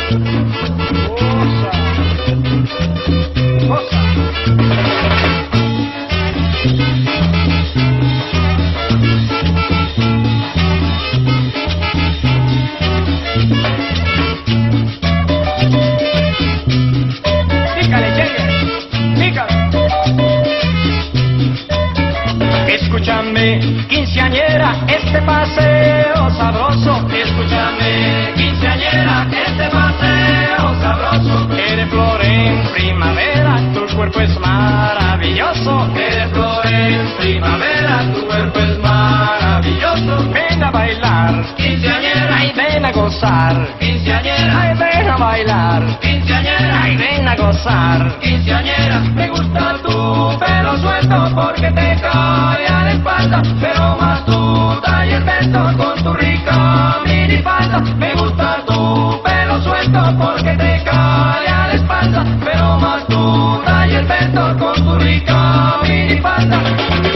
Escúchame, quinceañera, este paseo sabroso. Escúchame, quinceañera, este paseo sabroso. Eres flor en primavera, tu cuerpo es maravilloso. Eres flor en primavera, tu cuerpo es maravilloso. Ven a bailar, quinceañera, ay, ven a gozar. quinceañera, Ay, ven a bailar, quinceañera, ay, ven a gozar. quinceañera. Me gusta tu pelo suelto porque te cae a la espalda, pero más tu talla el vento con tu rica minifalda. Me gusta tu pelo suelto porque te cae a la espalda, pero más tu talla el vento con tu rica minifalda.